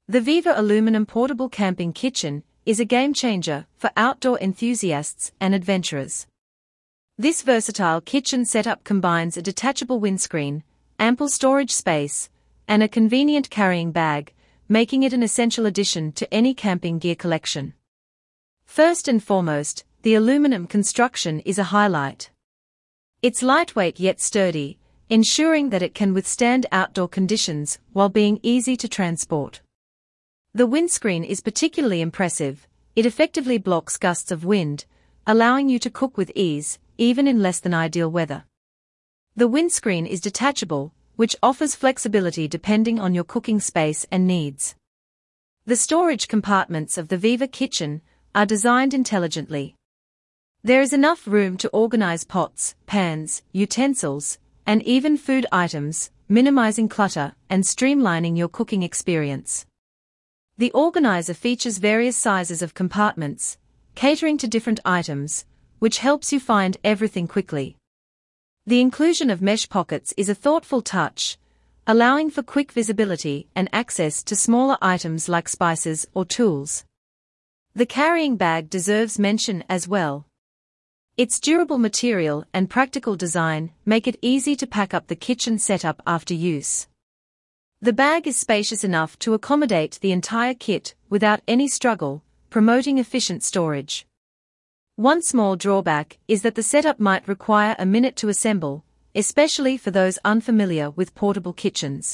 The Viva Aluminum Portable Camping Kitchen is a game-changer for outdoor enthusiasts and adventurers. This versatile kitchen setup combines a detachable windscreen, ample storage space, and a convenient carrying bag, making it an essential addition to any camping gear collection. First and foremost, the aluminum construction is a highlight. It's lightweight yet sturdy, ensuring that it can withstand outdoor conditions while being easy to transport. The windscreen is particularly impressive. It effectively blocks gusts of wind, allowing you to cook with ease, even in less than ideal weather. The windscreen is detachable, which offers flexibility depending on your cooking space and needs. The storage compartments of the Viva Kitchen are designed intelligently. There is enough room to organize pots, pans, utensils, and even food items, minimizing clutter and streamlining your cooking experience. The organizer features various sizes of compartments, catering to different items, which helps you find everything quickly. The inclusion of mesh pockets is a thoughtful touch, allowing for quick visibility and access to smaller items like spices or tools. The carrying bag deserves mention as well. Its durable material and practical design make it easy to pack up the kitchen setup after use. The bag is spacious enough to accommodate the entire kit without any struggle, promoting efficient storage. One small drawback is that the setup might require a minute to assemble, especially for those unfamiliar with portable kitchens.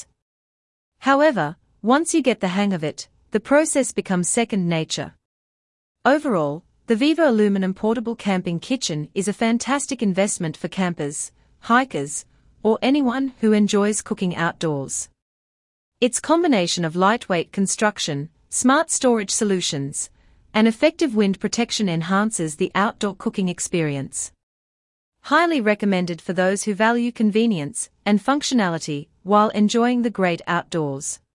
However, once you get the hang of it, the process becomes second nature. Overall, the Viva Aluminum Portable Camping Kitchen is a fantastic investment for campers, hikers, or anyone who enjoys cooking outdoors. Its combination of lightweight construction, smart storage solutions, and effective wind protection enhances the outdoor cooking experience. Highly recommended for those who value convenience and functionality while enjoying the great outdoors.